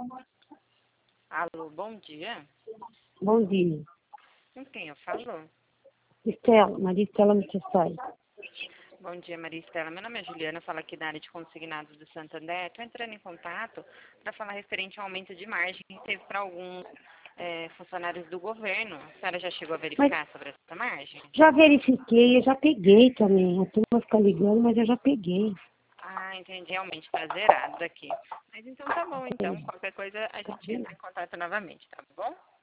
Alô, bom dia. Bom dia. Com quem eu falo? Estela, Maria Estela Mitsai. Bom dia, Maria Estela. Meu nome é Juliana, falo aqui da área de consignados do Santander. Estou entrando em contato para falar referente ao aumento de margem que teve para alguns funcionários do governo. A senhora já chegou a verificar sobre essa margem? Já verifiquei, eu já peguei também. A turma fica ligando, mas eu já peguei. Ah, entendi. Realmente está zerado aqui. Mas então tá bom, então. Qualquer coisa a gente entra em contato novamente, tá bom?